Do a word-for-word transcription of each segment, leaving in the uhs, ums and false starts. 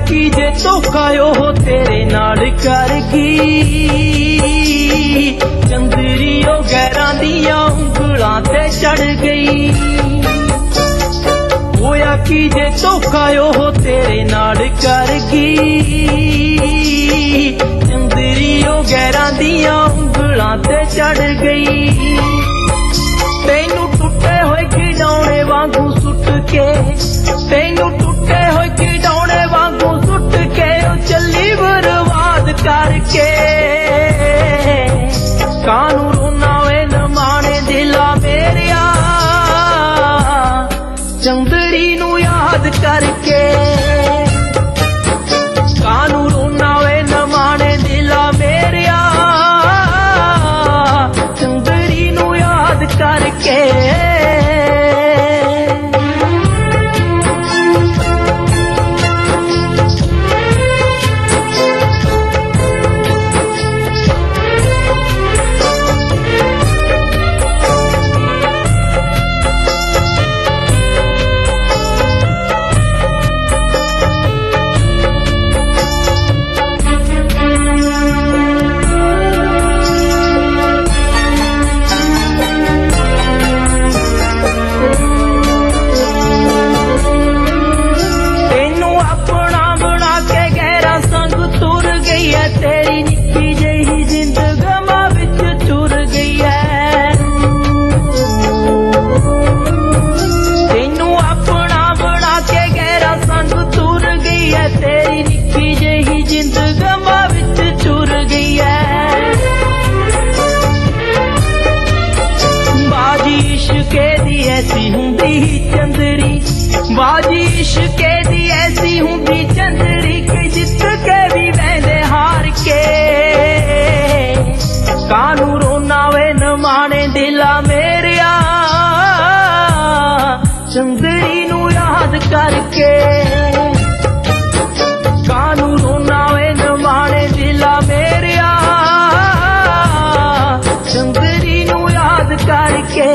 की जे धोखा ओह तेरे नाल कर गई, चंदरी ओ गैरां दियां उंगलां ते चढ़ गई। होया की जे धोखा ओह तेरे नाल कर गई, चंदरी ओ गैरां दियां उंगलां ते चढ़ गई। तैनू टुटे होए खिडौने वांगू सुट के, तैनू टुटे होए खिडौने वांगू सुट के ओ चली बर्बाद करके। कानू रोना वे न माने दिला मेरिया, चंदड़ी नू याद करके। कानू रोना वे न माने दिला मेरिया, चंदड़ी नू याद करके। तेरी निक्की जही जिंदगमा विच चुर गई है, तेनू अपना बना के गहरा संग तुर गई है। तेरी निक्की जही जिंदगमा विच चुर गई है। बाजी इश्के दी ऐसी हुंदी चंदरी, बाजी इश्के दी ऐसी हुंदी चंदरी के जित के भी वहदे हार के। कानू रोना वे न माने दिला मेरिया, चंदड़ी नू याद करके। कानू रोना वे न माने दिला मेरिया, चंदड़ी नू याद करके।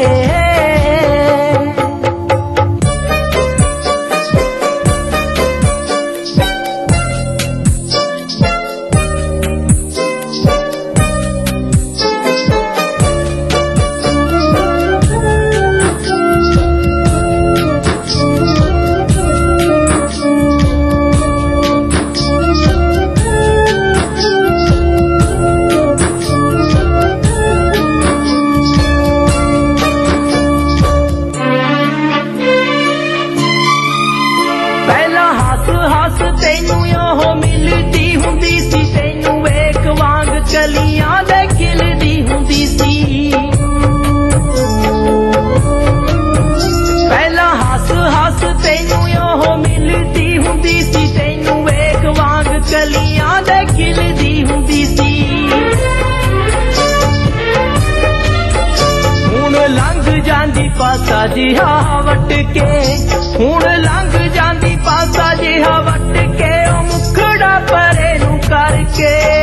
हस तैनू ओह मिलदी हुंदी सी, तैनू वेख वांग कलियां दे खिलदी हुंदी सी। पहला हस हस तैनू ओह मिलदी हुंदी सी, तैनू वेख वांग कलियां दे खिलदी हुंदी सी। हुण लंघ जांदी पासा जिहा वट के, हुण लंघ जांदी पासा जिहा वट के ओ मुखड़ा परे नू करके।